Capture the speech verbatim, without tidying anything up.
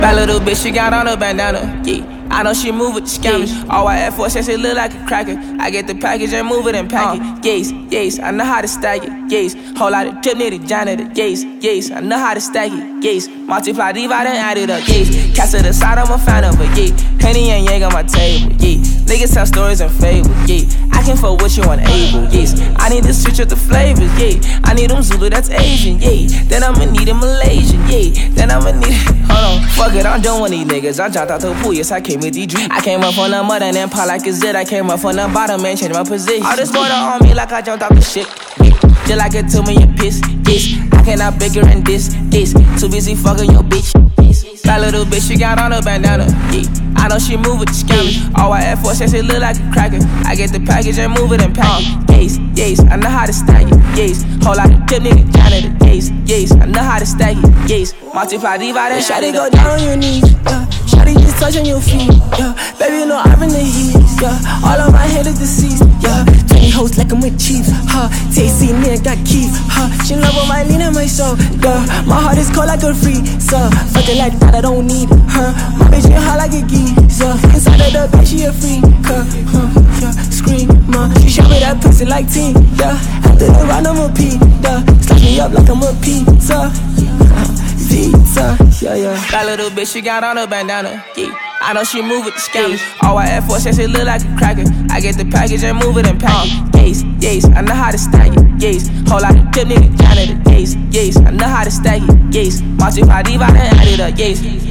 Bad little bitch, she got on a bandana, yeah. I know she move with the scammers. All I Air Force says it look like a cracker. I get the package and move it and pack it. Yes, yes, I know how to stack it. Yes, whole lot of drip near the janitor. Yes, yes, I know how to stack it. Yes, multiply, divide and add it up. Yes, cast to the side, I'm a fan of it. Yeah, Henny and Yang on my table. Yeah, niggas tell stories and fables. Yeah, I can fuck with you unable. Yes, I need to switch up the flavors. Yeah, I need them Zulu that's Asian. Yeah, then I'ma need a Malaysian. Yeah, then I'ma need. Hold on, fuck it, I'm done with these niggas. I dropped out the pool. Yes, I came with the dream. I came up from the mud and then pop like a zit. I came up from the bottom and changed my position. All this water on me like I jumped off the ship. Just like it to me, you piss. Yes, I cannot bigger than this. Yes, too busy fucking your bitch. That little bitch, she got on a bandana. Yeah, I know she move with the scammers. All I Air Force says it look like a cracker. I get the package and move it and pack it. Yes, yes, I know how to stack it. Yes, whole lot of drip nigga janitor. Yes, yes, I know how to stack it. Yes, multiply, divide and shawty go down on your knees. Yeah, shawty just touching your feet. Yeah, baby, no, I'm in the heat. Yeah, all on my head is deceased. Yeah, twenty hoes like I'm with Chief. Huh, T C me and got keys. Huh, she love on my lean and my soul. Yeah, my heart is cold like a free. So fuck it like that, I don't need her. My bitch get hot like a geezer. Inside of the bed, she a freak. Huh, yeah, scream, ma. She shot me that pussy like teen. Yeah, after the round I'm a P. Yeah, slash me up like I'm a pizza. Pizza, yeah, yeah. That little bitch, she got on a bandana. Yeah, I know she move with the scammers. All I Air Force says it look like a cracker. I get the package and move it and pack it. Yes, yes, I know how to stack it. Yes, whole lot of drip nigga janitor. Yes, yes, I know how to stack it. Yes, multiply, divide and add it up. Yes.